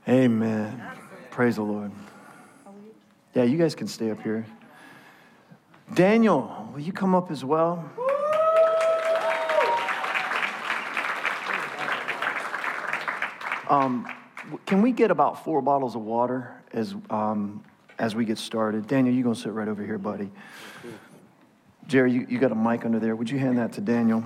Amen. Praise the Lord. Yeah, you guys can stay up here. Daniel, will you come up as well? Can we get about 4 bottles of water as we get started? Daniel, you're going to sit right over here, buddy. Jerry, you got a mic under there. Would you hand that to Daniel?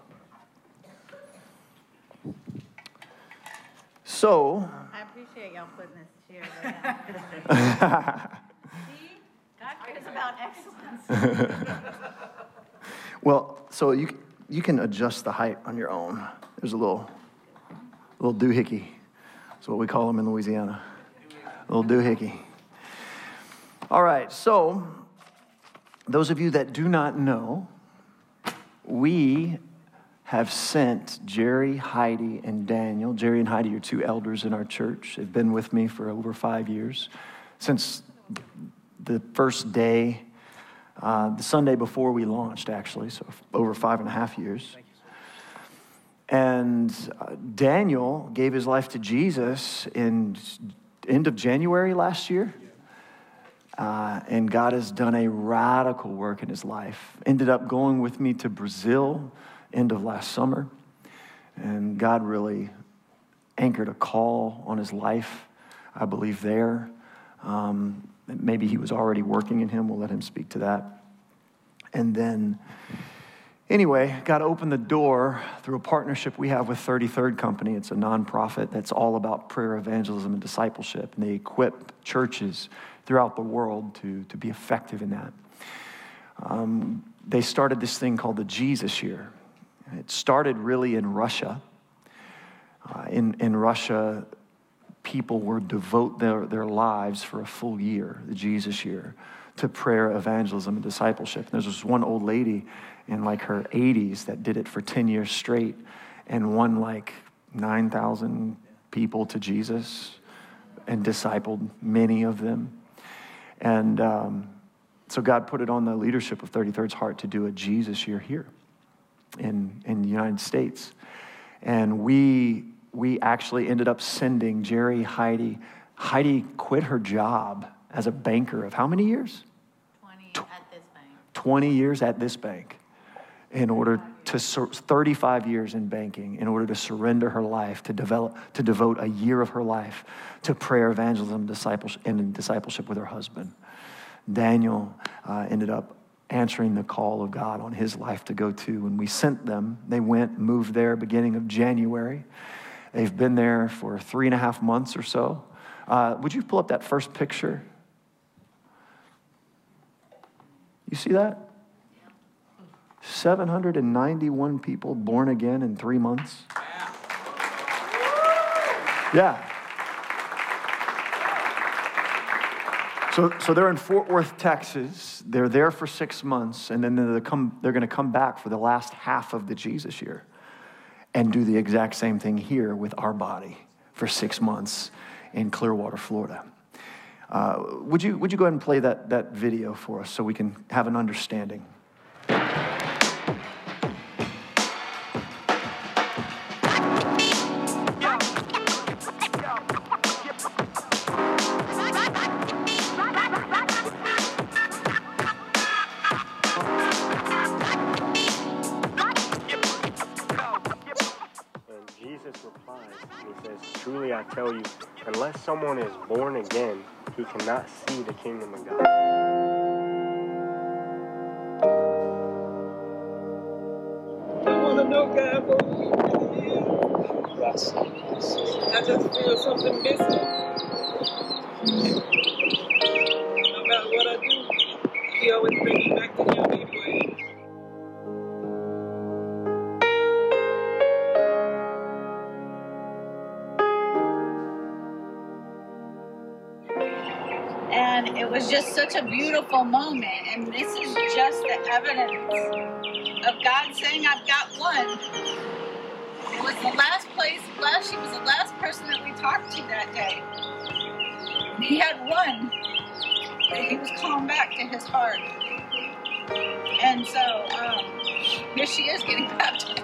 So... I appreciate y'all putting this chair. See? God cares about excellence. Well, so you can adjust the height on your own. There's a little doohickey. That's what we call them in Louisiana. A little doohickey. All right, so those of you that do not know, we have sent Jerry, Heidi, and Daniel. Jerry and Heidi are 2 elders in our church. They've been with me for over 5 years. Since the first day, the Sunday before we launched, actually, so over 5.5 years. And Daniel gave his life to Jesus in end of January last year. And God has done a radical work in his life. Ended up going with me to Brazil end of last summer. And God really anchored a call on his life, I believe, there. Maybe he was already working in him. We'll let him speak to that. And then, anyway, God opened the door through a partnership we have with 33rd Company. It's a nonprofit that's all about prayer, evangelism, and discipleship. And they equip churches throughout the world to be effective in that. They started this thing called the Jesus Year. It started really in Russia. In Russia, people were devote their lives for a full year, the Jesus Year, to prayer, evangelism, and discipleship. And there's this one old lady in like her 80s that did it for 10 years straight and won like 9,000 people to Jesus and discipled many of them. And so God put it on the leadership of 33rd's heart to do a Jesus Year here in the United States. And we actually ended up sending Jerry, Heidi. Heidi quit her job as a banker of how many years? 20 at this bank. 20 years at this bank in order to 35 years in banking in order to surrender her life, to devote a year of her life to prayer, evangelism, discipleship with her husband. Daniel ended up answering the call of God on his life to go to. When we sent them, they went, moved there beginning of January. They've been there for 3.5 months or so. Would you pull up that first picture? You see that? 791 people born again in 3 months. Yeah. So they're in Fort Worth, Texas. They're there for 6 months, and then they're going to come back for the last half of the Jesus Year and do the exact same thing here with our body for 6 months in Clearwater, Florida. Would you go ahead and play that video for us so we can have an understanding? Truly I tell you, unless someone is born again, he cannot see the kingdom of God. I want to know God for who He really is. Yes. I just feel something missing. No matter what I do, He always brings me back to Him anyway. And it was just such a beautiful moment. And this is just the evidence of God saying, I've got one. It was the she was the last person that we talked to that day. He had one that he was calling back to his heart. And so, here she is getting baptized.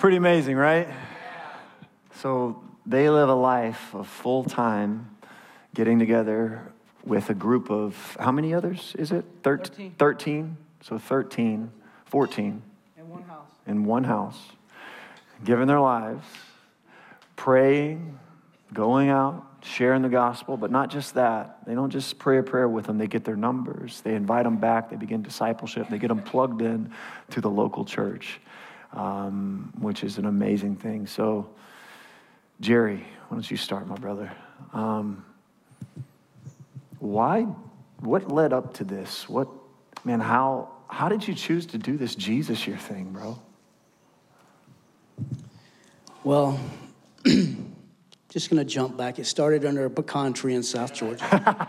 Pretty amazing, right? So they live a life of full-time getting together with a group of, how many others is it? 13. So 13, 14. In one house. Giving their lives, praying, going out, sharing the gospel, but not just that. They don't just pray a prayer with them. They get their numbers. They invite them back. They begin discipleship. They get them plugged in to the local church, which is an amazing thing. So, Jerry, why don't you start, my brother? What led up to this? How did you choose to do this Jesus year thing, bro? Well, just going to jump back. It started under a pecan tree in South Georgia.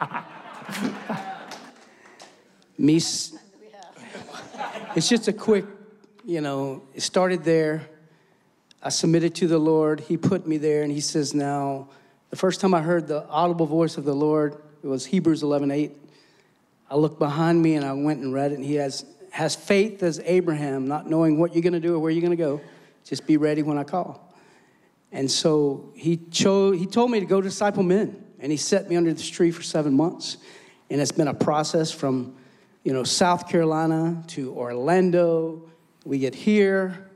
It's just a quick, it started there. I submitted to the Lord. He put me there, and he says now, the first time I heard the audible voice of the Lord, it was Hebrews 11:8. I looked behind me, and I went and read it, and he has faith as Abraham, not knowing what you're going to do or where you're going to go. Just be ready when I call. And so he told me to go disciple men, and he set me under this tree for 7 months. And it's been a process from, South Carolina to Orlando. We get here.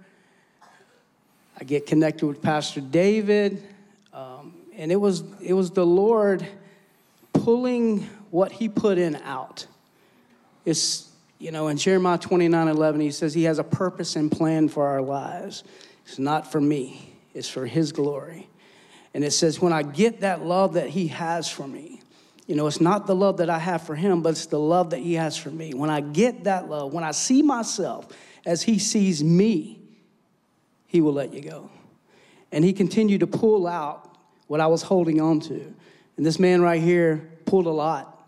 I get connected with Pastor David. And it was the Lord pulling what he put in out. It's, in Jeremiah 29:11, he says he has a purpose and plan for our lives. It's not for me. It's for his glory. And it says, when I get that love that he has for me, it's not the love that I have for him, but it's the love that he has for me. When I get that love, when I see myself as he sees me, he will let you go. And he continued to pull out what I was holding on to. And this man right here pulled a lot.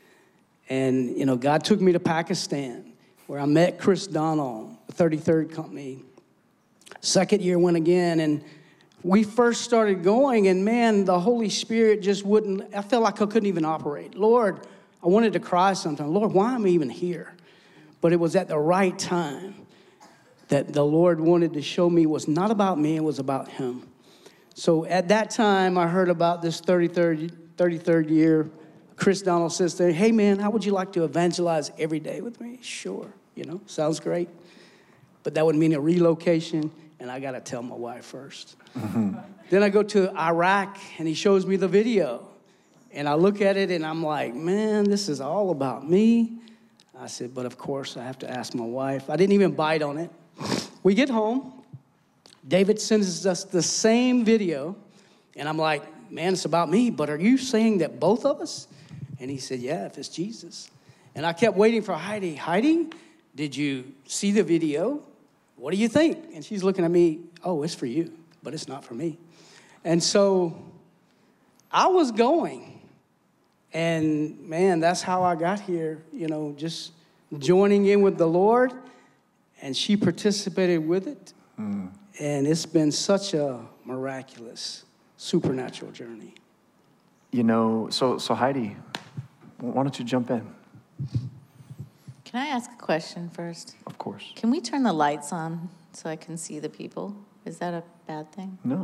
And, God took me to Pakistan, where I met Chris Donald, the 33rd Company. Second year went again, and we first started going, and man, the Holy Spirit just wouldn't, I felt like I couldn't even operate. Lord, I wanted to cry sometimes. Lord, why am I even here? But it was at the right time that the Lord wanted to show me it was not about me, it was about him. So at that time, I heard about this 33rd year. Chris Donald says, hey man, how would you like to evangelize every day with me? Sure, sounds great. But that would mean a relocation, and I got to tell my wife first. Mm-hmm. Then I go to Iraq, and he shows me the video. And I look at it, and I'm like, man, this is all about me. I said, but of course, I have to ask my wife. I didn't even bite on it. We get home. David sends us the same video, and I'm like, man, it's about me, but are you saying that both of us? And he said, yeah, if it's Jesus. And I kept waiting for Heidi. Heidi, did you see the video? What do you think? And she's looking at me, oh, it's for you, but it's not for me. And so I was going. And, man, that's how I got here, just joining in with the Lord. And she participated with it. Mm. And it's been such a miraculous, supernatural journey. So Heidi, why don't you jump in? Can I ask a question first? Of course. Can we turn the lights on so I can see the people? Is that a bad thing? No.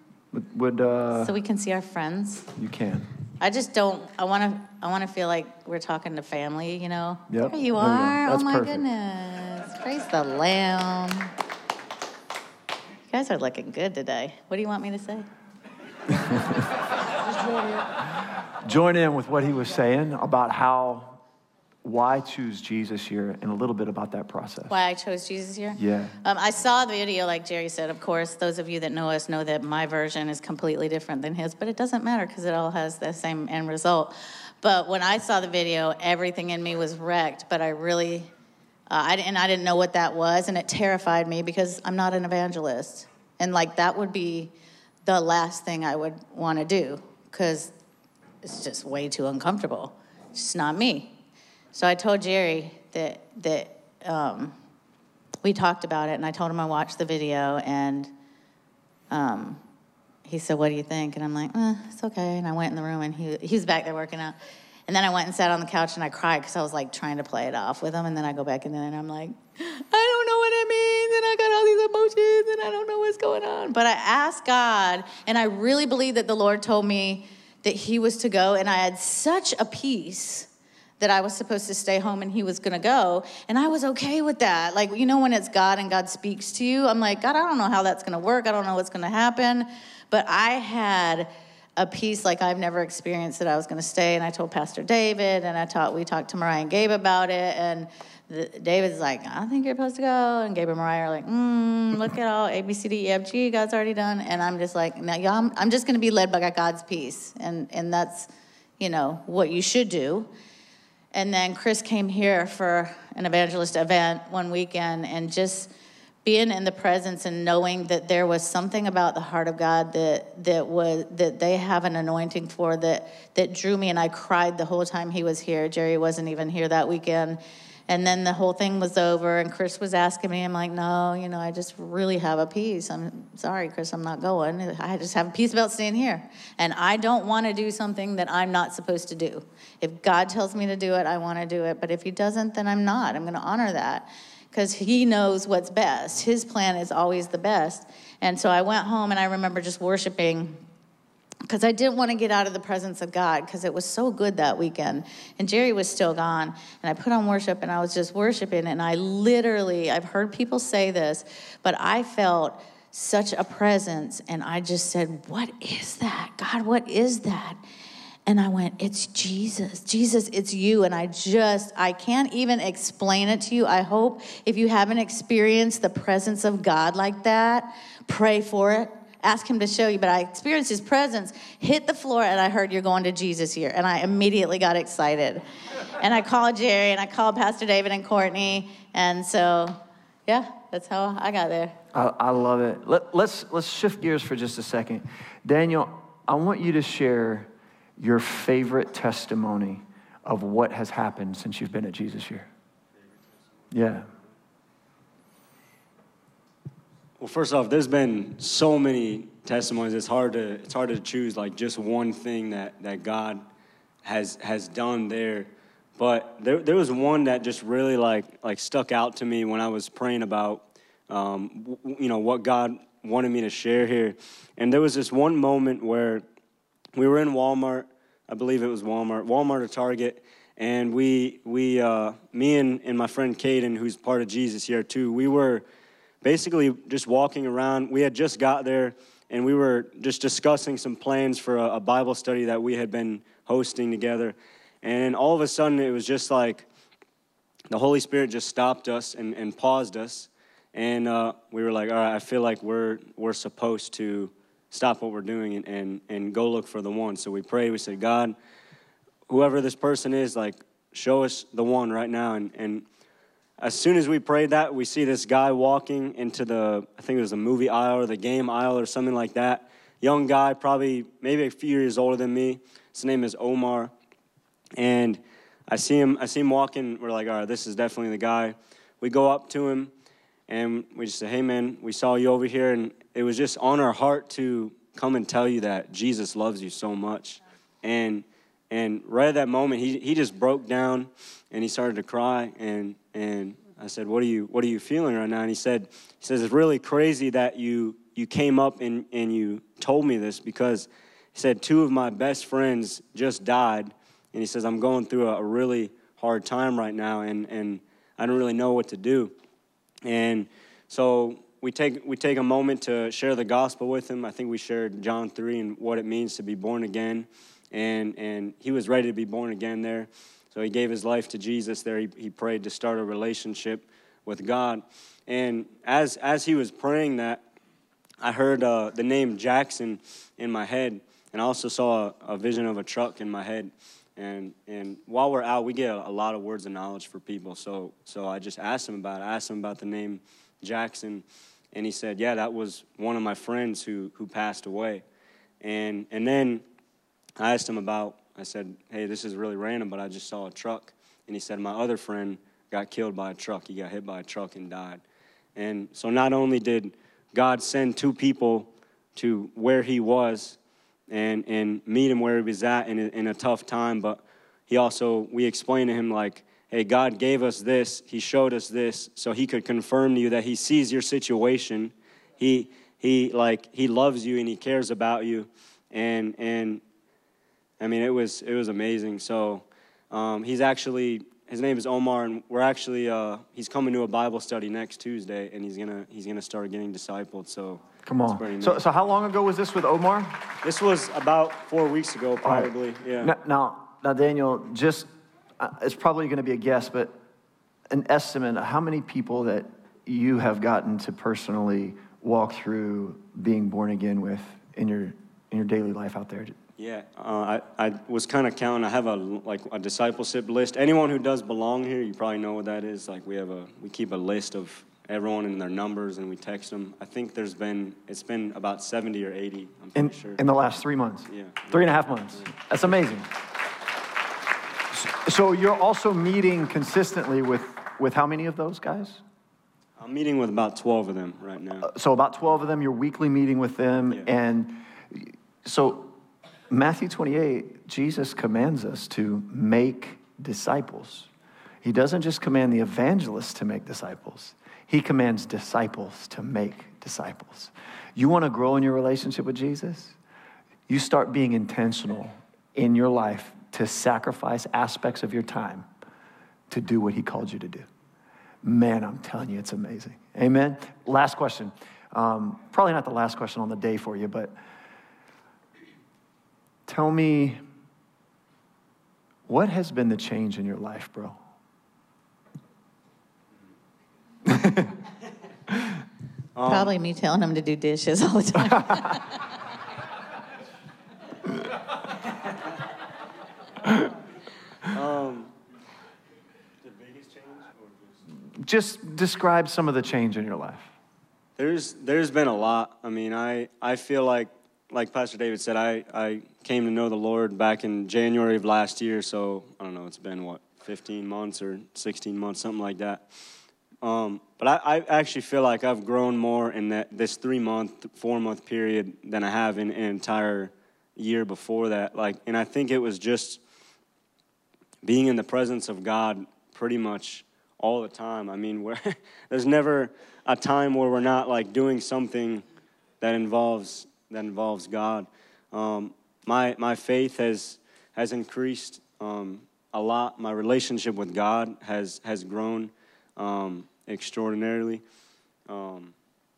So we can see our friends? You can. I just don't, I want to feel like we're talking to family, Yep. There you are. That's oh my perfect. Goodness. Praise the Lamb. You guys are looking good today. What do you want me to say? Join in with what he was saying about why choose Jesus here, and a little bit about that process. Why I chose Jesus here? Yeah. I saw the video, like Jerry said. Of course, those of you that know us know that my version is completely different than his, but it doesn't matter because it all has the same end result. But when I saw the video, everything in me was wrecked, but I really, I didn't know what that was, and it terrified me because I'm not an evangelist. And that would be the last thing I would want to do because it's just way too uncomfortable. It's just not me. So I told Jerry that we talked about it, and I told him I watched the video, and he said, what do you think? And I'm like, it's okay. And I went in the room, and he was back there working out. And then I went and sat on the couch, and I cried because I was, trying to play it off with him. And then I go back in there, and I'm like, I don't know what it means. And I got all these emotions and I don't know what's going on. But I asked God, and I really believe that the Lord told me that he was to go, and I had such a peace that I was supposed to stay home and he was going to go. And I was okay with that. Like, you know, when it's God and God speaks to you, I'm like, God, I don't know how that's going to work. I don't know what's going to happen. But I had a peace like I've never experienced, that I was going to stay. And I told Pastor David, and we talked to Mariah and Gabe about it. And David's like, I think you're supposed to go. And Gabe and Mariah are like, look at all A, B, C, D, E, F, G, God's already done. And I'm just like, no, y'all, I'm just going to be led by God's peace. And that's, you know, what you should do. And then Chris came here for an evangelist event one weekend, and just being in the presence and knowing that there was something about the heart of God that they have an anointing for, that drew me, and I cried the whole time he was here. Jerry wasn't even here that weekend. And then the whole thing was over, and Chris was asking me, I'm like, no, you know, I just really have a peace. I'm sorry, Chris, I'm not going. I just have a peace about staying here. And I don't want to do something that I'm not supposed to do. If God tells me to do it, I want to do it. But if he doesn't, then I'm not. I'm going to honor that, because he knows what's best. His plan is always the best. And so I went home, and I remember just worshiping, because I didn't want to get out of the presence of God, because it was so good that weekend. And Jerry was still gone. And I put on worship, and I was just worshiping. And I've heard people say this, but I felt such a presence. And I just said, what is that? God, what is that? And I went, it's Jesus. Jesus, it's you. And I can't even explain it to you. I hope if you haven't experienced the presence of God like that, pray for it. Ask him to show you. But I experienced his presence, hit the floor, and I heard, you're going to Jesus here. And I immediately got excited. And I called Jerry, and I called Pastor David and Courtney. And so, yeah, that's how I got there. I love it. Let's shift gears for just a second. Daniel, I want you to share your favorite testimony of what has happened since you've been at Jesus here. Yeah. Well, first off, there's been so many testimonies. It's hard to choose like just one thing that God has done there. But there was one that just really like stuck out to me when I was praying about what God wanted me to share here. And there was this one moment where we were in Walmart. I believe it was Walmart or Target. And me and my friend Caden, who's part of Jesus here too, we were basically just walking around. We had just got there, and we were just discussing some plans for a Bible study that we had been hosting together. And all of a sudden, it was just like the Holy Spirit just stopped us and paused us. And we were like, all right, I feel like we're supposed to stop what we're doing and go look for the one. So we prayed. We said, God, whoever this person is, like, show us the one right now. And as soon as we prayed that, we see this guy walking into I think it was the movie aisle or the game aisle or something like that. Young guy, probably maybe a few years older than me. His name is Omar. And I see him walking. We're like, all right, this is definitely the guy. We go up to him, and we just say, hey, man, we saw you over here. And it was just on our heart to come and tell you that Jesus loves you so much. And right at that moment, he just broke down, and he started to cry. And I said, what are you feeling right now? And he says, it's really crazy that you came up and you told me this, because he said 2 of my best friends just died. And he says, I'm going through a really hard time right now, and I don't really know what to do. And so we take a moment to share the gospel with him. I think we shared John 3 and what it means to be born again. And he was ready to be born again there. So he gave his life to Jesus there. He prayed to start a relationship with God. And as he was praying that, I heard the name Jackson in my head. And I also saw a vision of a truck in my head. And while we're out, we get a lot of words of knowledge for people. So I just asked him about it. I asked him about the name Jackson. And he said, yeah, that was one of my friends who passed away. And then I asked him I said, hey, this is really random, but I just saw a truck. And he said, my other friend got killed by a truck. He got hit by a truck and died. And so not only did God send 2 people to where he was and meet him where he was at in a tough time, but we explained to him, like, hey, God gave us this. He showed us this so he could confirm to you that he sees your situation he loves you and he cares about you, and I mean, it was amazing. So his name is Omar, and we're actually he's coming to a Bible study next Tuesday, and he's gonna start getting discipled. So come on. So how long ago was this with Omar? This was about 4 weeks ago, probably. Right. Yeah. Now, Daniel, just it's probably going to be a guess, but an estimate of how many people that you have gotten to personally walk through being born again with in your daily life out there. Yeah, I was kind of counting. I have a discipleship list. Anyone who does belong here, you probably know what that is. Like we keep a list of everyone and their numbers, and we text them. I think it's been about 70 or 80. I'm pretty sure. In the last 3 months. Yeah. 3.5 months. Yeah. That's amazing. So you're also meeting consistently with how many of those guys? I'm meeting with about 12 of them right now. So about 12 of them, you're weekly meeting with them, yeah. And so. Matthew 28, Jesus commands us to make disciples. He doesn't just command the evangelists to make disciples. He commands disciples to make disciples. You want to grow in your relationship with Jesus? You start being intentional in your life to sacrifice aspects of your time to do what he called you to do. Man, I'm telling you, it's amazing. Amen? Last question. Probably not the last question on the day for you, but tell me, what has been the change in your life, bro? Probably me telling him to do dishes all the time. The biggest change, or just describe some of the change in your life. There's been a lot. I mean, I feel like Pastor David said, I came to know the Lord back in January of last year, so I don't know, it's been, 15 months or 16 months, something like that. But I actually feel like I've grown more in this 3-month, 4-month period than I have in an entire year before that. And I think it was just being in the presence of God pretty much all the time. I mean, there's never a time where we're not doing something that involves God. My faith has increased a lot. My relationship with God has grown extraordinarily, and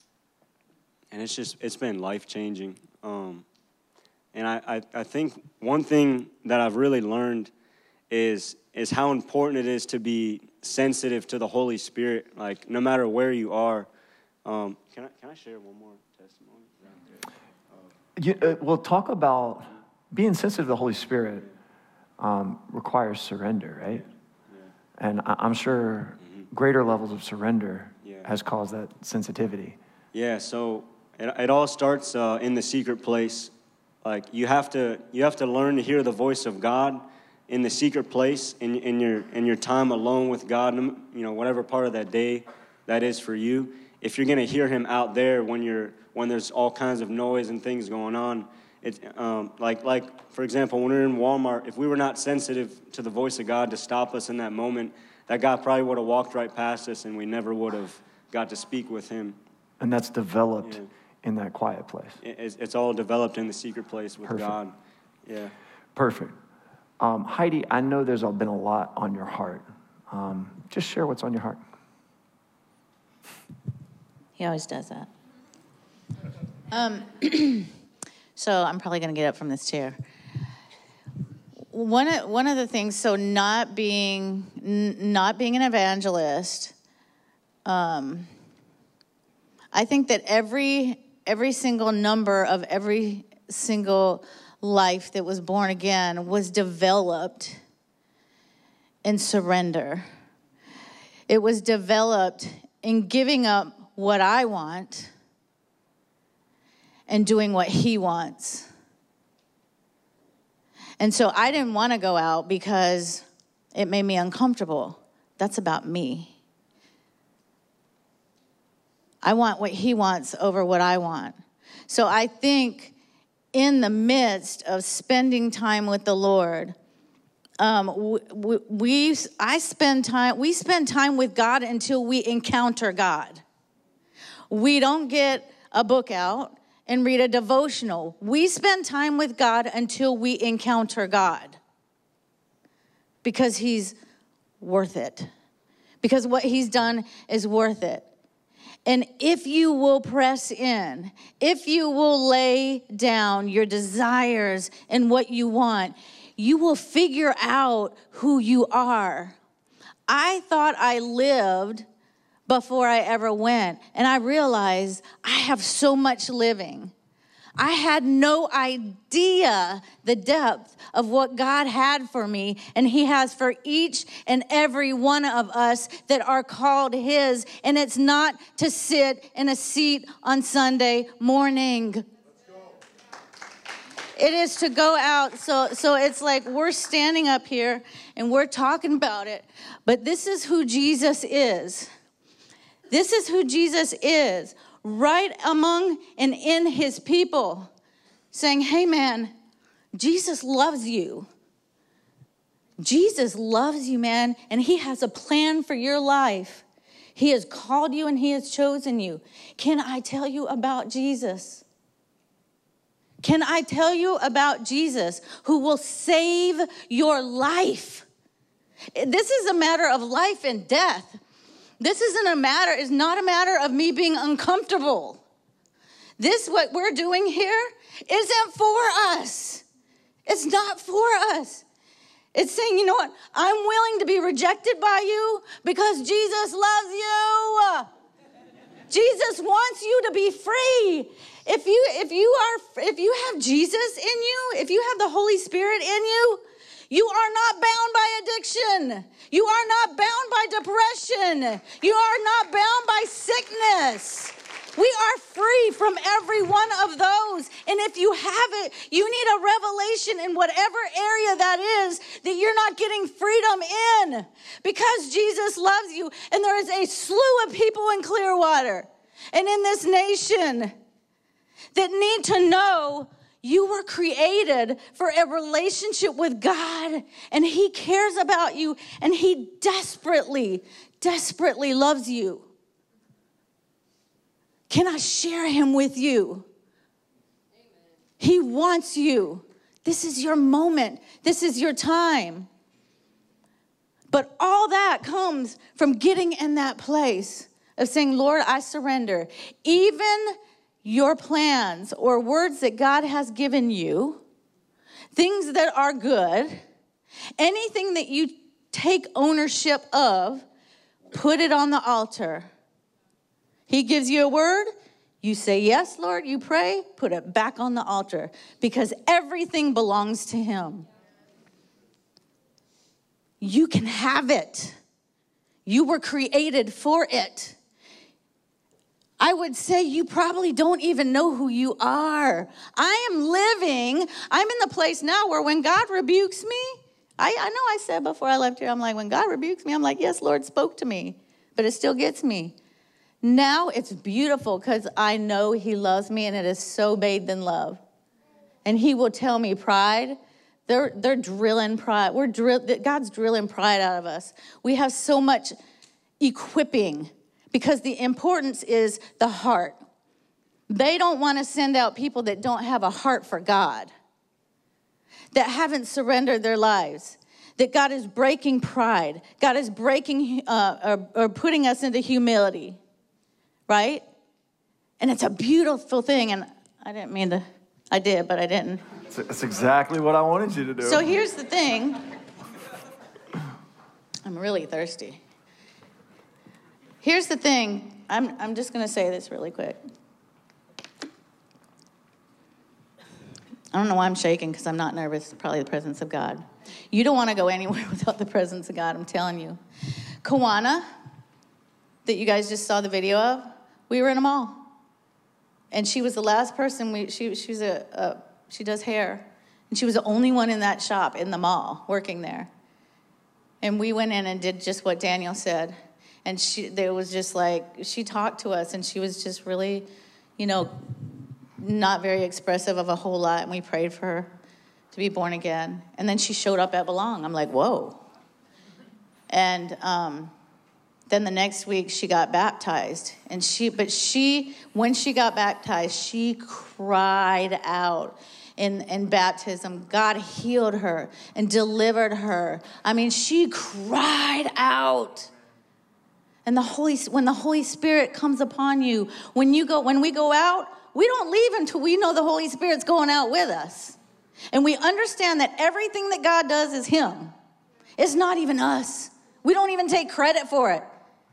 it's been life-changing. And I think one thing that I've really learned is how important it is to be sensitive to the Holy Spirit. No matter where you are. Can I share one more testimony? We'll talk about being sensitive to the Holy Spirit requires surrender, right? Yeah. And I'm sure greater levels of surrender has caused that sensitivity. Yeah, so it all starts in the secret place. You have to learn to hear the voice of God in the secret place, in your time alone with God, whatever part of that day that is for you. If you're going to hear him out there when there's all kinds of noise and things going on, it's for example, when we're in Walmart, if we were not sensitive to the voice of God to stop us in that moment, that God probably would have walked right past us and we never would have got to speak with him. And that's developed in that quiet place. It's all developed in the secret place with Perfect. God. Yeah. Perfect. Heidi, I know there's been a lot on your heart. Just share what's on your heart. He always does that. So I'm probably going to get up from this chair. One of the things, so not being an evangelist, I think that every single number of every single life that was born again was developed in surrender. It was developed in giving up what I want and doing what he wants. And so I didn't want to go out because it made me uncomfortable. That's about me. I want what he wants over what I want. So I think in the midst of spending time with the Lord, we spend time with God until we encounter God. We don't get a book out and read a devotional. We spend time with God until we encounter God, because he's worth it. Because what he's done is worth it. And if you will press in, if you will lay down your desires and what you want, you will figure out who you are. I thought I lived before I ever went, and I realized I have so much living. I had no idea the depth of what God had for me, and he has for each and every one of us that are called his. And it's not to sit in a seat on Sunday morning. It is to go out. So it's like we're standing up here and we're talking about it, but this is who Jesus is. This is who Jesus is. Right among and in his people, saying, hey man, Jesus loves you. Jesus loves you, man, and he has a plan for your life. He has called you and he has chosen you. Can I tell you about Jesus? Can I tell you about Jesus, who will save your life? This is a matter of life and death. This is not a matter of me being uncomfortable. This, what we're doing here, isn't for us. It's not for us. It's saying, you know what? I'm willing to be rejected by you because Jesus loves you. Jesus wants you to be free. If you have Jesus in you, if you have the Holy Spirit in you, you are not bound by addiction. You are not bound by depression. You are not bound by sickness. We are free from every one of those. And if you have it, you need a revelation in whatever area that is that you're not getting freedom in, because Jesus loves you. And there is a slew of people in Clearwater and in this nation that need to know you were created for a relationship with God, and he cares about you, and he desperately, desperately loves you. Can I share him with you? Amen. He wants you. This is your moment. This is your time. But all that comes from getting in that place of saying, Lord, I surrender. Even your plans or words that God has given you, things that are good, anything that you take ownership of, put it on the altar. He gives you a word, you say, yes, Lord, you pray, put it back on the altar, because everything belongs to him. You can have it. You were created for it. I would say you probably don't even know who you are. I'm in the place now where when God rebukes me, I know I said before I left here, I'm like, when God rebukes me, I'm like, yes, Lord spoke to me, but it still gets me. Now it's beautiful because I know he loves me, and it is so bathed in love. And he will tell me pride. They're drilling pride. God's drilling pride out of us. We have so much equipping, because the importance is the heart. They don't want to send out people that don't have a heart for God, that haven't surrendered their lives, that God is breaking pride. God is breaking or putting us into humility, right? And it's a beautiful thing. And I did, but I didn't. That's exactly what I wanted you to do. So here's the thing. I'm really thirsty. Here's the thing. I'm just going to say this really quick. I don't know why I'm shaking, because I'm not nervous. It's probably the presence of God. You don't want to go anywhere without the presence of God, I'm telling you. Kawana, that you guys just saw the video of, we were in a mall. And she was the last person. She does hair. And she was the only one in that shop in the mall working there. And we went in and did just what Daniel said. And there was just like, she talked to us, and she was just really, not very expressive of a whole lot. And we prayed for her to be born again. And then she showed up at Belong. I'm like, whoa. And Then the next week she got baptized. And when she got baptized, she cried out in baptism. God healed her and delivered her. I mean, she cried out. And when the Holy Spirit comes upon you, when we go out, we don't leave until we know the Holy Spirit's going out with us. And we understand that everything that God does is him. It's not even us. We don't even take credit for it.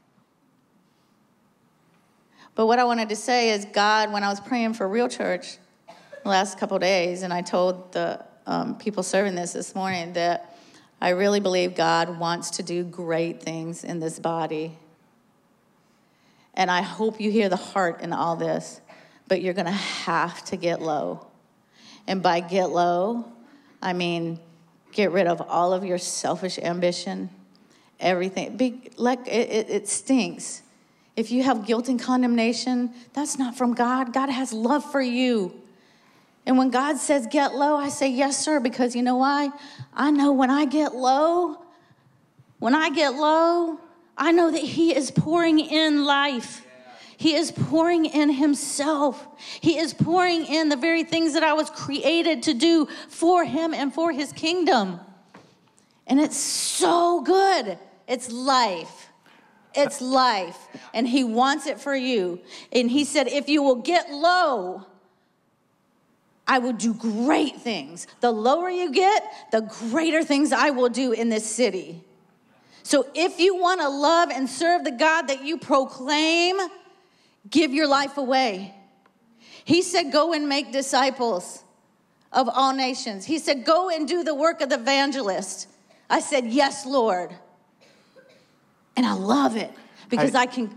But what I wanted to say is God, when I was praying for Real Church the last couple of days, and I told the people serving this morning that I really believe God wants to do great things in this body. And I hope you hear the heart in all this, but you're going to have to get low. And by get low, I mean get rid of all of your selfish ambition, everything. It stinks. If you have guilt and condemnation, that's not from God. God has love for you. And when God says get low, I say yes, sir, because you know why? I know when I get low, I know that he is pouring in life. He is pouring in himself. He is pouring in the very things that I was created to do for him and for his kingdom. And it's so good. It's life. It's life. And he wants it for you. And he said, if you will get low, I will do great things. The lower you get, the greater things I will do in this city. So if you want to love and serve the God that you proclaim, give your life away. He said, go and make disciples of all nations. He said, go and do the work of the evangelist. I said, yes, Lord. And I love it because I can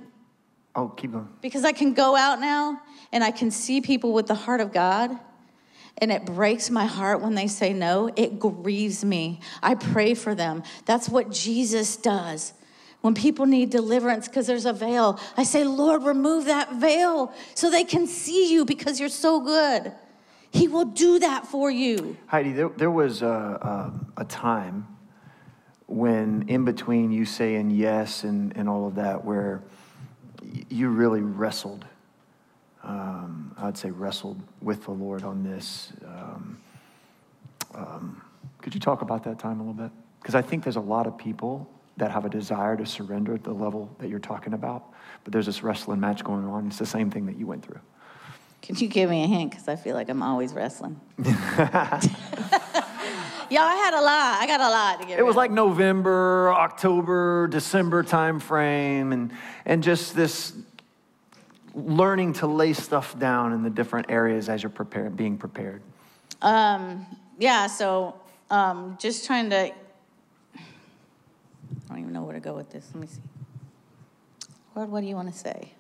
go out now and I can see people with the heart of God. And it breaks my heart when they say no. It grieves me. I pray for them. That's what Jesus does. When people need deliverance because there's a veil, I say, Lord, remove that veil so they can see you because you're so good. He will do that for you. Heidi, there was a time when in between you saying yes and all of that where you really wrestled. I'd say wrestled with the Lord on this. Could you talk about that time a little bit? Because I think there's a lot of people that have a desire to surrender at the level that you're talking about, but there's this wrestling match going on. It's the same thing that you went through. Can you give me a hint? Because I feel like I'm always wrestling. Yeah, I got a lot to get rid of. It was like November, October, December time frame, and just this learning to lay stuff down in the different areas as you're being prepared. Just trying to, I don't even know where to go with this. Let me see. Lord, what do you want to say?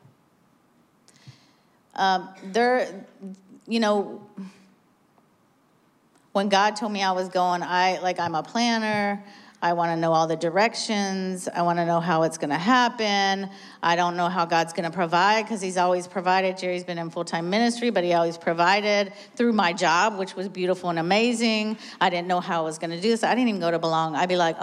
When God told me I was going, I'm a planner. I want to know all the directions. I want to know how it's going to happen. I don't know how God's going to provide because he's always provided. Jerry's been in full-time ministry, but he always provided through my job, which was beautiful and amazing. I didn't know how I was going to do this. I didn't even go to Belong. I'd be like,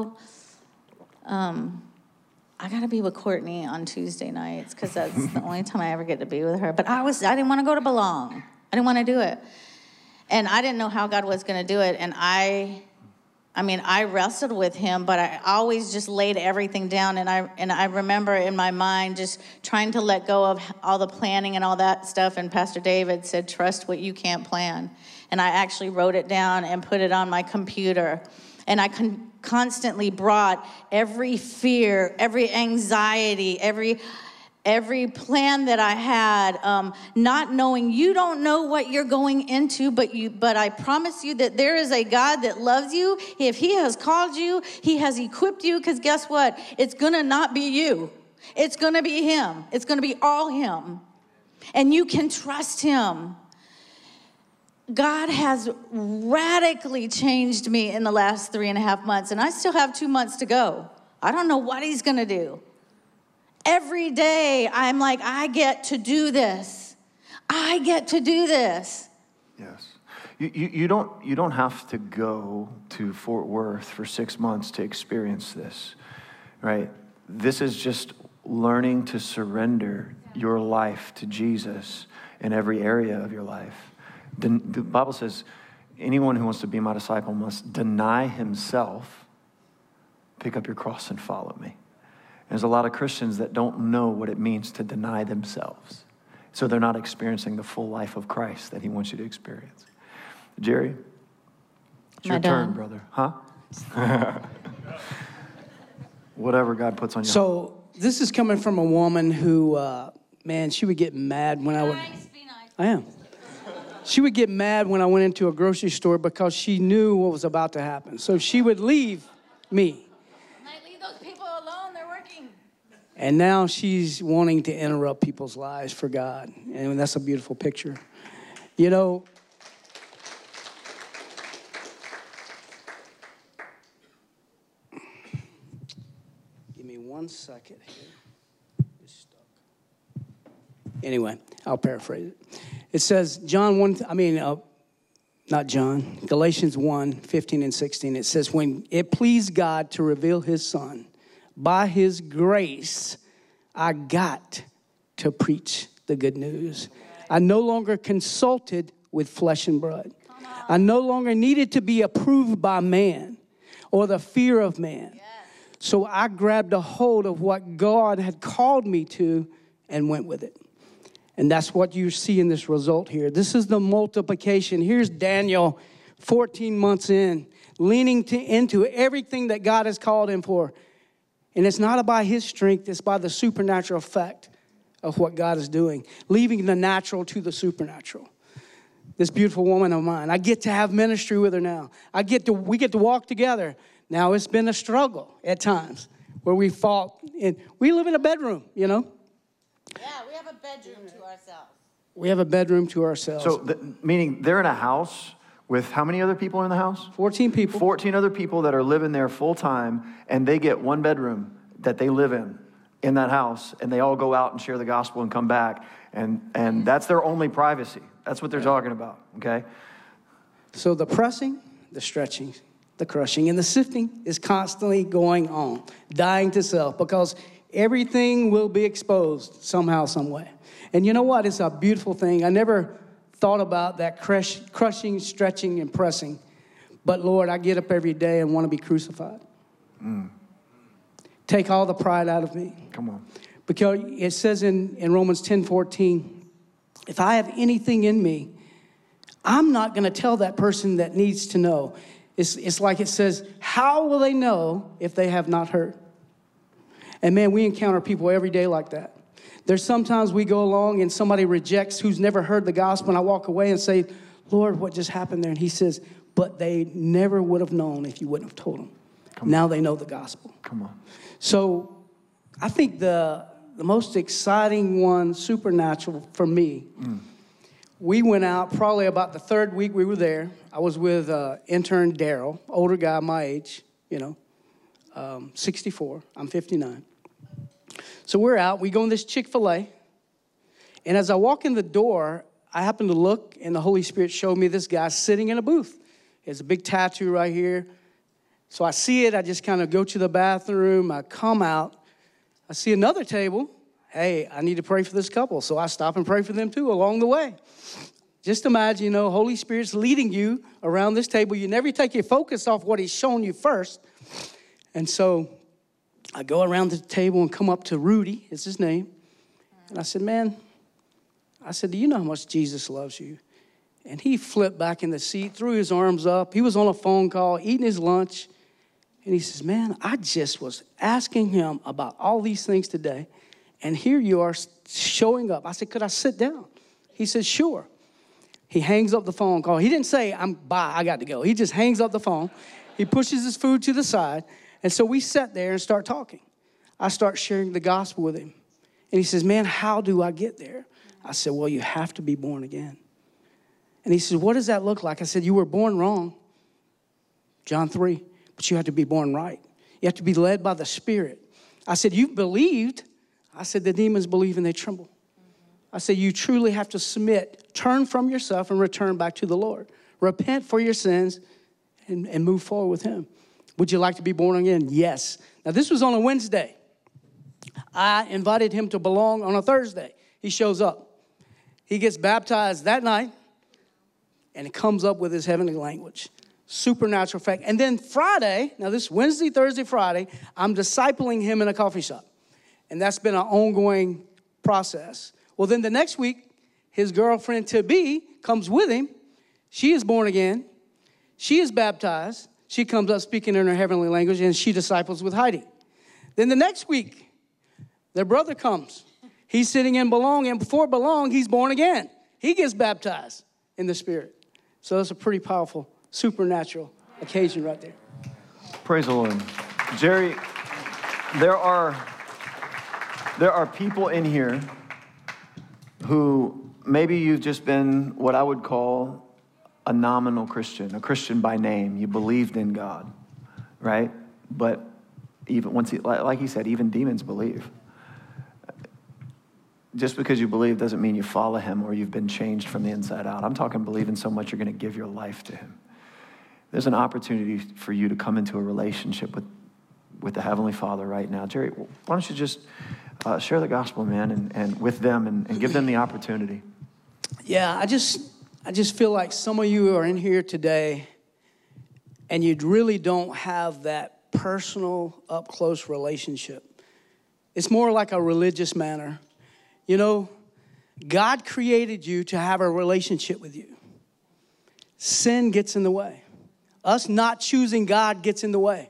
I got to be with Courtney on Tuesday nights because that's the only time I ever get to be with her. But I didn't want to go to Belong. I didn't want to do it. And I didn't know how God was going to do it. And I wrestled with him, but I always just laid everything down. And I remember in my mind just trying to let go of all the planning and all that stuff. And Pastor David said, trust what you can't plan. And I actually wrote it down and put it on my computer. And I constantly brought every fear, every anxiety, every plan that I had, not knowing. You don't know what you're going into, but I promise you that there is a God that loves you. If he has called you, he has equipped you, because guess what? It's going to not be you. It's going to be him. It's going to be all him. And you can trust him. God has radically changed me in the last 3.5 months, and I still have 2 months to go. I don't know what he's going to do. Every day, I'm like, I get to do this. I get to do this. Yes. You don't have to go to Fort Worth for 6 months to experience this, right? This is just learning to surrender your life to Jesus in every area of your life. The Bible says anyone who wants to be my disciple must deny himself, pick up your cross and follow me. There's a lot of Christians that don't know what it means to deny themselves. So they're not experiencing the full life of Christ that he wants you to experience. Jerry, it's your turn, brother. Huh? Whatever God puts on you. So this is coming from a woman who, man, she would get mad when I would. I am. She would get mad when I went into a grocery store because she knew what was about to happen. So she would leave me. Leave those people alone. They're working. And now she's wanting to interrupt people's lives for God. And that's a beautiful picture. You know, give me 1 second here. It's stuck. Anyway, I'll paraphrase it. It says, Galatians 1:15-16. It says, when it pleased God to reveal his son, by his grace, I got to preach the good news. I no longer consulted with flesh and blood. I no longer needed to be approved by man or the fear of man. Yes. So I grabbed a hold of what God had called me to and went with it. And that's what you see in this result here. This is the multiplication. Here's Daniel, 14 months in, leaning into everything that God has called him for. And it's not by his strength, it's by the supernatural effect of what God is doing, leaving the natural to the supernatural. This beautiful woman of mine, I get to have ministry with her now. We get to walk together. Now, it's been a struggle at times where we fought. And we live in a bedroom, you know. Yeah, we have a bedroom to ourselves. We have a bedroom to ourselves. So, meaning they're in a house with how many other people are in the house? 14 people. 14 other people that are living there full time, and they get one bedroom that they live in that house, and they all go out and share the gospel and come back, and that's their only privacy. That's what they're talking about, okay? So the pressing, the stretching, the crushing, and the sifting is constantly going on, dying to self, because everything will be exposed somehow, some way. And you know what? It's a beautiful thing. I never thought about that crushing, stretching, and pressing. But, Lord, I get up every day and want to be crucified. Take all the pride out of me. Come on. Because it says in Romans 10:14, if I have anything in me, I'm not going to tell that person that needs to know. It's like it says, how will they know if they have not heard? And, man, we encounter people every day like that. There's sometimes we go along and somebody rejects who's never heard the gospel, and I walk away and say, Lord, what just happened there? And he says, but they never would have known if you wouldn't have told them. Now they know the gospel. Come on. So I think the most exciting one, supernatural for me, we went out probably about the third week we were there. I was with intern Daryl, older guy my age, 64. I'm 59. So we're out. We go in this Chick-fil-A. And as I walk in the door, I happen to look, and the Holy Spirit showed me this guy sitting in a booth. He has a big tattoo right here. So I see it. I just kind of go to the bathroom. I come out. I see another table. Hey, I need to pray for this couple. So I stop and pray for them too along the way. Just imagine, Holy Spirit's leading you around this table. You never take your focus off what he's shown you first. And so I go around the table and come up to Rudy, is his name. And I said, do you know how much Jesus loves you? And he flipped back in the seat, threw his arms up. He was on a phone call, eating his lunch. And he says, man, I just was asking him about all these things today. And here you are showing up. I said, could I sit down? He said, sure. He hangs up the phone call. He didn't say, I got to go. He just hangs up the phone. He pushes his food to the side. And so we sat there and start talking. I start sharing the gospel with him. And he says, man, how do I get there? I said, well, you have to be born again. And he says, what does that look like? I said, you were born wrong, John 3, but you have to be born right. You have to be led by the Spirit. I said, you've believed. I said, the demons believe and they tremble. I said, you truly have to submit, turn from yourself and return back to the Lord. Repent for your sins and move forward with him. Would you like to be born again? Yes. Now, this was on a Wednesday. I invited him to belong on a Thursday. He shows up. He gets baptized that night, and he comes up with his heavenly language. Supernatural fact. And then Friday, now this Wednesday, Thursday, Friday, I'm discipling him in a coffee shop. And that's been an ongoing process. Well, then the next week, his girlfriend to be comes with him. She is born again. She is baptized. She comes up speaking in her heavenly language, and she disciples with Heidi. Then the next week, their brother comes. He's sitting in Belong, and before Belong, he's born again. He gets baptized in the Spirit. So it's a pretty powerful, supernatural occasion right there. Praise the Lord. Jerry, there are people in here who maybe you've just been what I would call a nominal Christian, a Christian by name. You believed in God, right? But even once, like he said, even demons believe. Just because you believe doesn't mean you follow him or you've been changed from the inside out. I'm talking believing so much you're going to give your life to him. There's an opportunity for you to come into a relationship with the Heavenly Father right now. Jerry, why don't you just share the gospel, man, and with them and give them the opportunity. Yeah, I just feel like some of you are in here today and you really don't have that personal, up-close relationship. It's more like a religious manner. You know, God created you to have a relationship with you. Sin gets in the way. Us not choosing God gets in the way.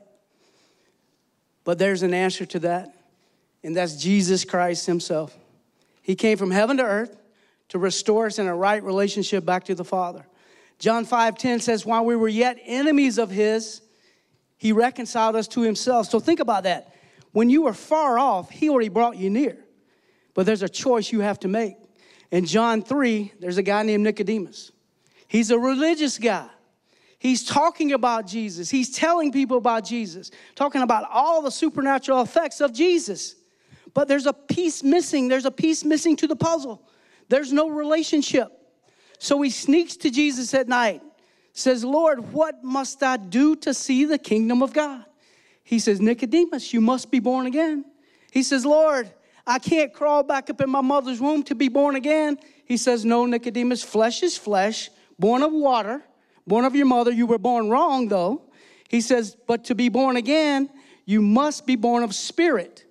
But there's an answer to that, and that's Jesus Christ himself. He came from heaven to earth to restore us in a right relationship back to the Father. John 5:10 says, while we were yet enemies of his, he reconciled us to himself. So think about that. When you were far off, he already brought you near. But there's a choice you have to make. In John 3, there's a guy named Nicodemus. He's a religious guy. He's talking about Jesus. He's telling people about Jesus, talking about all the supernatural effects of Jesus. But there's a piece missing. There's a piece missing to the puzzle. There's no relationship. So he sneaks to Jesus at night, says, Lord, what must I do to see the kingdom of God? He says, Nicodemus, you must be born again. He says, Lord, I can't crawl back up in my mother's womb to be born again. He says, no, Nicodemus, flesh is flesh, born of water, born of your mother. You were born wrong, though. He says, but to be born again, you must be born of spirit.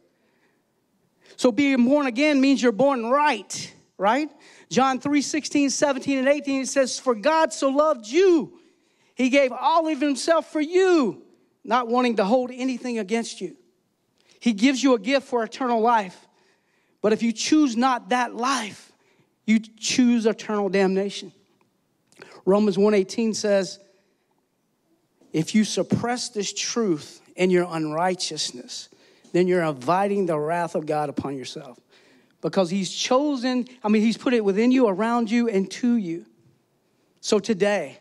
So being born again means you're born right? John 3:16, 17, and 18, it says, for God so loved you, he gave all of himself for you, not wanting to hold anything against you. He gives you a gift for eternal life. But if you choose not that life, you choose eternal damnation. Romans 1:18 says, if you suppress this truth in your unrighteousness, then you're inviting the wrath of God upon yourself. Because he's he's put it within you, around you, and to you. So today,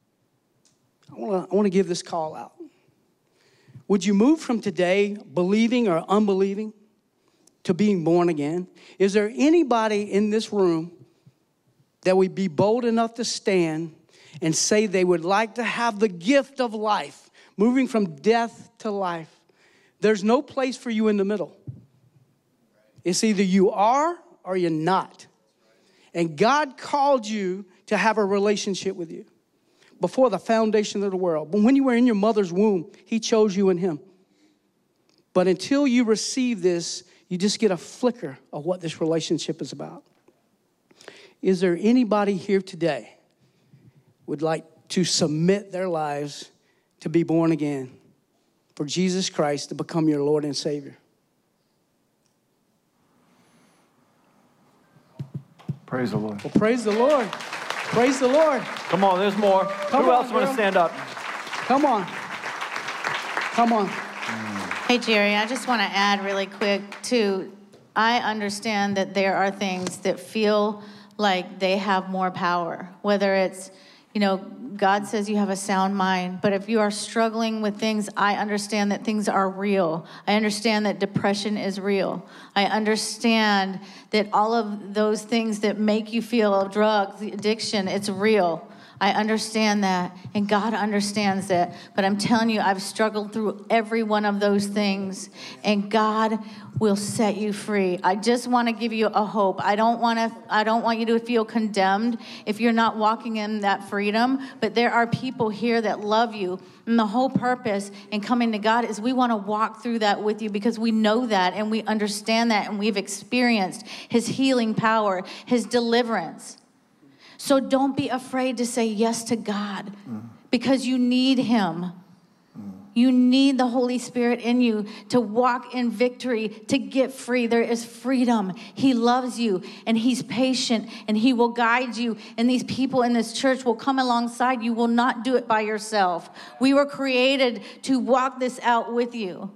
I want to give this call out. Would you move from today believing or unbelieving to being born again? Is there anybody in this room that would be bold enough to stand and say they would like to have the gift of life, moving from death to life? There's no place for you in the middle. It's either you are or you're not. And God called you to have a relationship with you before the foundation of the world. But when you were in your mother's womb, he chose you and him. But until you receive this, you just get a flicker of what this relationship is about. Is there anybody here today would like to submit their lives to be born again, for Jesus Christ to become your Lord and Savior? Praise the Lord. Well, praise the Lord. Praise the Lord. Come on, there's more. Who else want to stand up? Come on. Come on. Hey, Jerry, I just want to add really quick, too. I understand that there are things that feel like they have more power, whether it's, God says you have a sound mind, but if you are struggling with things, I understand that things are real. I understand that depression is real. I understand that all of those things that make you feel drugs, addiction, it's real. I understand that, and God understands that. But I'm telling you, I've struggled through every one of those things, and God will set you free. I just want to give you a hope. I don't want you to feel condemned if you're not walking in that freedom. But there are people here that love you, and the whole purpose in coming to God is we want to walk through that with you, because we know that and we understand that, and we've experienced His healing power, His deliverance. So don't be afraid to say yes to God, because you need Him. You need the Holy Spirit in you to walk in victory, to get free. There is freedom. He loves you, and He's patient, and He will guide you. And these people in this church will come alongside. You will not do it by yourself. We were created to walk this out with you.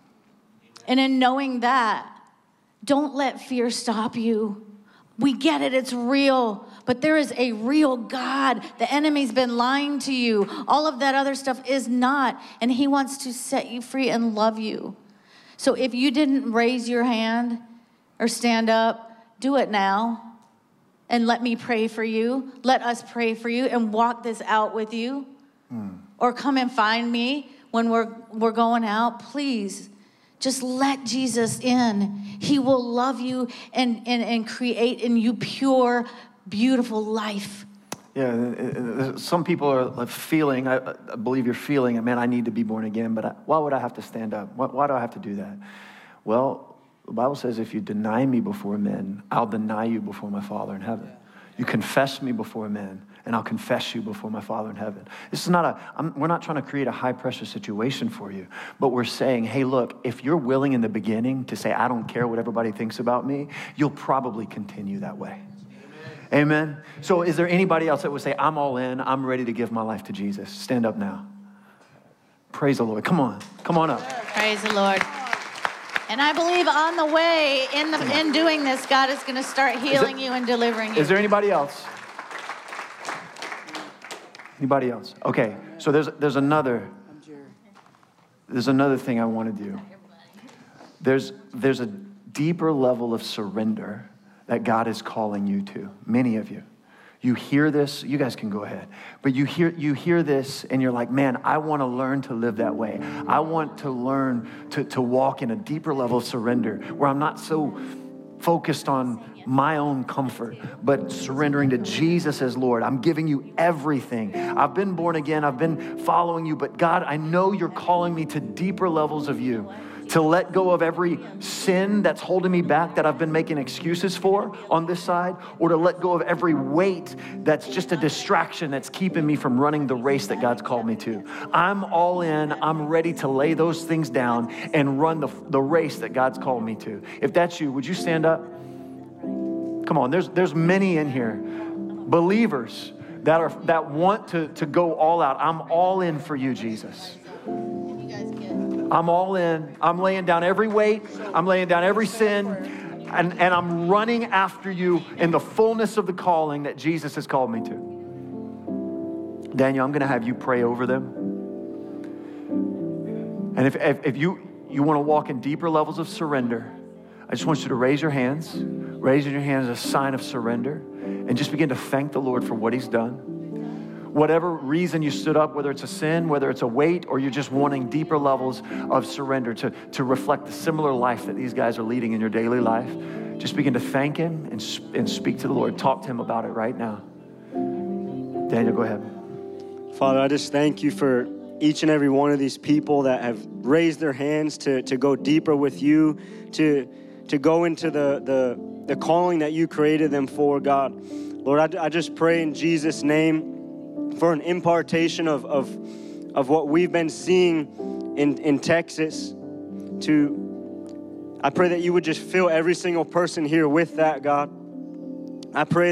And in knowing that, don't let fear stop you. We get it. It's real. But there is a real God. The enemy's been lying to you. All of that other stuff is not. And He wants to set you free and love you. So if you didn't raise your hand or stand up, do it now. And let me pray for you. Let us pray for you and walk this out with you. Or come and find me when we're going out. Please, just let Jesus in. He will love you and create in you pure, beautiful life. Yeah, some people are feeling, I believe you're feeling, man, I need to be born again, but why would I have to stand up? Why do I have to do that? Well, the Bible says if you deny me before men, I'll deny you before my Father in heaven. You confess me before men, and I'll confess you before my Father in heaven. This is not we're not trying to create a high-pressure situation for you, but we're saying, hey, look, if you're willing in the beginning to say, I don't care what everybody thinks about me, you'll probably continue that way. Amen. So is there anybody else that would say, I'm all in, I'm ready to give my life to Jesus? Stand up now. Praise the Lord. Come on up. Praise the Lord. And I believe on the way, in doing this, God is going to start healing you and delivering you. Is there anybody else? Anybody else? Okay, so there's another thing I want to do. There's a deeper level of surrender that God is calling you to. Many of you. You hear this, you guys can go ahead. But you hear this and you're like, man, I want to learn to live that way. I want to learn to walk in a deeper level of surrender where I'm not so focused on my own comfort, but surrendering to Jesus as Lord. I'm giving you everything. I've been born again. I've been following you, but God, I know you're calling me to deeper levels of you. To let go of every sin that's holding me back that I've been making excuses for on this side, or to let go of every weight that's just a distraction that's keeping me from running the race that God's called me to. I'm all in. I'm ready to lay those things down and run the race that God's called me to. If that's you, would you stand up? Come on, there's many in here, believers that want to go all out. I'm all in for you, Jesus. I'm all in. I'm laying down every weight. I'm laying down every sin. And I'm running after you in the fullness of the calling that Jesus has called me to. Daniel, I'm going to have you pray over them. And if you want to walk in deeper levels of surrender, I just want you to raise your hands. Raising your hands is a sign of surrender. And just begin to thank the Lord for what He's done. Whatever reason you stood up, whether it's a sin, whether it's a weight, or you're just wanting deeper levels of surrender to reflect the similar life that these guys are leading in your daily life, just begin to thank Him and speak to the Lord. Talk to Him about it right now. Daniel, go ahead. Father, I just thank you for each and every one of these people that have raised their hands to go deeper with you, to go into the calling that you created them for, God. Lord, I just pray in Jesus' name for an impartation of what we've been seeing in Texas. I pray that you would just fill every single person here with that, God. I pray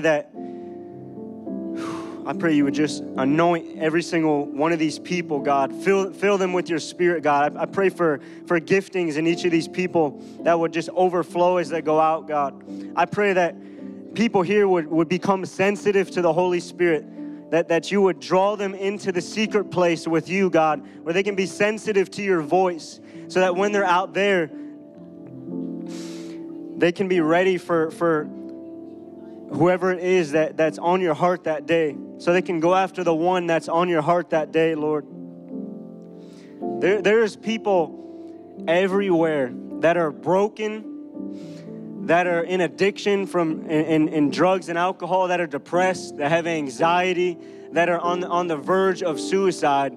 you would just anoint every single one of these people, God. Fill them with your Spirit, God. I pray for giftings in each of these people that would just overflow as they go out, God. I pray that people here would become sensitive to the Holy Spirit, that you would draw them into the secret place with you, God, where they can be sensitive to your voice, so that when they're out there, they can be ready for whoever it is that's on your heart that day, so they can go after the one that's on your heart that day, Lord. There's people everywhere that are broken, that are in addiction from in drugs and alcohol, that are depressed, that have anxiety, that are on the verge of suicide.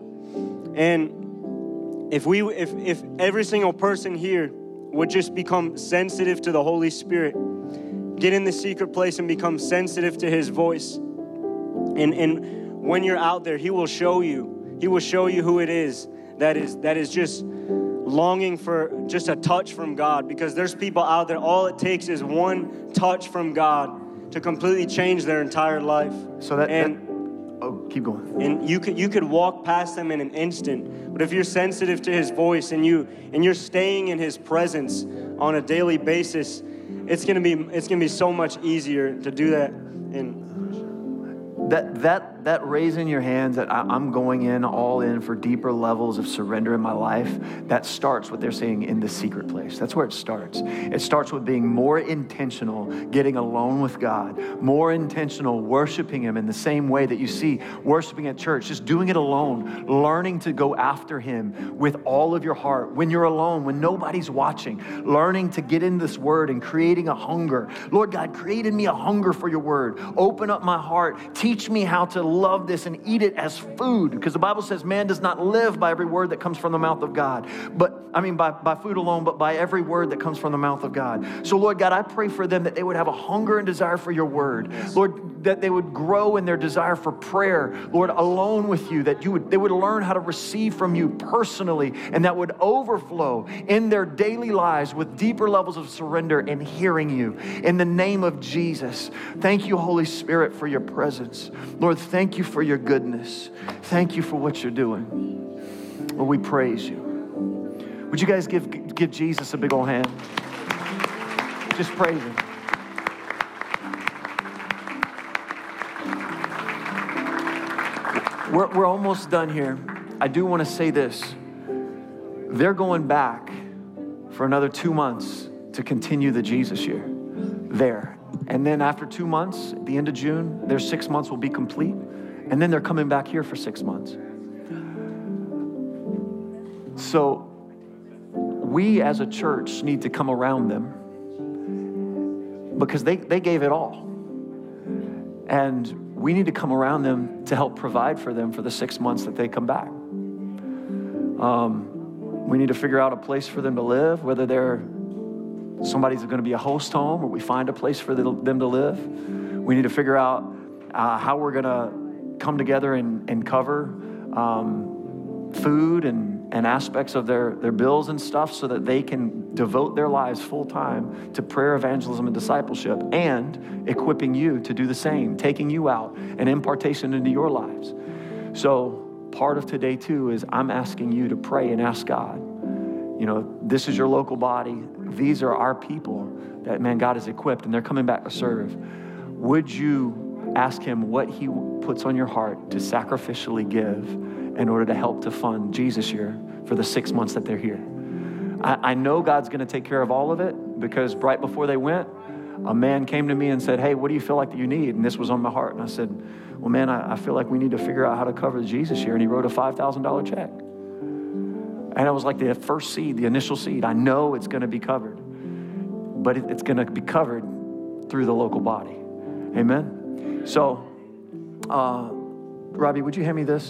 And if every single person here would just become sensitive to the Holy Spirit, get in the secret place and become sensitive to His voice. And when you're out there, He will show you. He will show you who it is that is just longing for just a touch from God. Because there's people out there, all it takes is one touch from God to completely change their entire life. So keep going. And you could walk past them in an instant. But if you're sensitive to His voice and you're staying in His presence on a daily basis, it's gonna be so much easier to do that. And that raising your hands, that I'm going in all in for deeper levels of surrender in my life, that starts what they're saying in the secret place. That's where it starts. It starts with being more intentional, getting alone with God, more intentional, worshiping Him in the same way that you see worshiping at church, just doing it alone, learning to go after Him with all of your heart. When you're alone, when nobody's watching, learning to get in this Word and creating a hunger. Lord God, create in me a hunger for your Word. Open up my heart. Teach me how to love this and eat it as food, because the Bible says man does not live by every word that comes from the mouth of God, by food alone, but by every word that comes from the mouth of God. So Lord God, I pray for them that they would have a hunger and desire for your word. Yes. Lord, that they would grow in their desire for prayer, Lord, alone with you, that they would learn how to receive from you personally, and that would overflow in their daily lives with deeper levels of surrender and hearing you. In the name of Jesus, thank you, Holy Spirit, for your presence. Lord, thank you for your goodness. Thank you for what you're doing. Lord, we praise you. Would you guys give Jesus a big old hand? Just praise Him. We're almost done here. I do want to say this. They're going back for another 2 months to continue the Jesus year there. And then after 2 months, at the end of June, their 6 months will be complete. And then they're coming back here for 6 months. So we as a church need to come around them, because they gave it all. And we need to come around them to help provide for them for the 6 months that they come back. We need to figure out a place for them to live, whether somebody's going to be a host home, or we find a place for them to live. We need to figure out how we're going to come together and cover food and aspects of their bills and stuff, so that they can devote their lives full time to prayer, evangelism, and discipleship, and equipping you to do the same, taking you out and impartation into your lives. So part of today too is I'm asking you to pray and ask God, this is your local body. These are our people that, man, God has equipped, and they're coming back to serve. Would you ask Him what He puts on your heart to sacrificially give in order to help to fund Jesus Year for the 6 months that they're here? I know God's going to take care of all of it, because right before they went, a man came to me and said, hey, what do you feel like that you need? And this was on my heart. And I said, well, man, I feel like we need to figure out how to cover the Jesus Year. And he wrote a $5,000 check. And it was like the first seed, the initial seed. I know it's going to be covered, but it's going to be covered through the local body. Amen? So, Robbie, would you hand me this?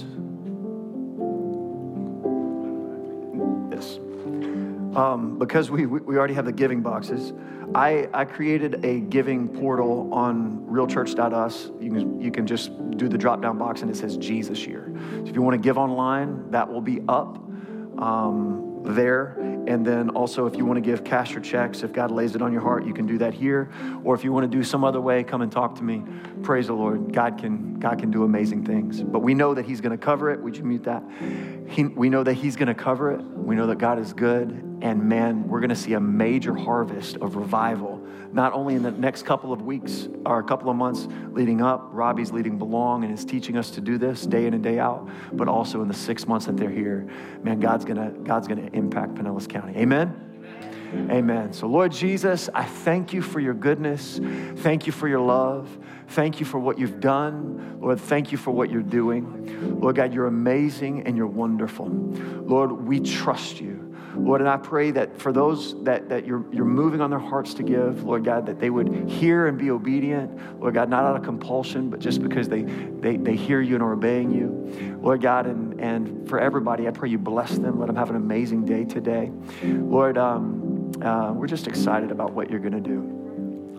This. Because we already have the giving boxes, I created a giving portal on realchurch.us. You can just do the drop-down box, and it says Jesus Year. So if you want to give online, that will be up there. And then also, if you want to give cash or checks, if God lays it on your heart, you can do that here. Or if you want to do some other way, come and talk to me. Praise the Lord. God can do amazing things. But we know that He's going to cover it. Would you mute that? We know that He's going to cover it. We know that God is good. And man, we're going to see a major harvest of revival, not only in the next couple of weeks or a couple of months leading up. Robbie's leading Belong and is teaching us to do this day in and day out, but also in the 6 months that they're here. Man, God's going to impact Pinellas County. Amen? Amen. So Lord Jesus, I thank you for your goodness. Thank you for your love. Thank you for what you've done. Lord, thank you for what you're doing. Lord God, you're amazing and you're wonderful. Lord, we trust you. Lord, and I pray that for those that you're moving on their hearts to give, Lord God, that they would hear and be obedient, Lord God, not out of compulsion, but just because they hear you and are obeying you. Lord God, and for everybody, I pray you bless them. Let them have an amazing day today. Lord, we're just excited about what you're going to do.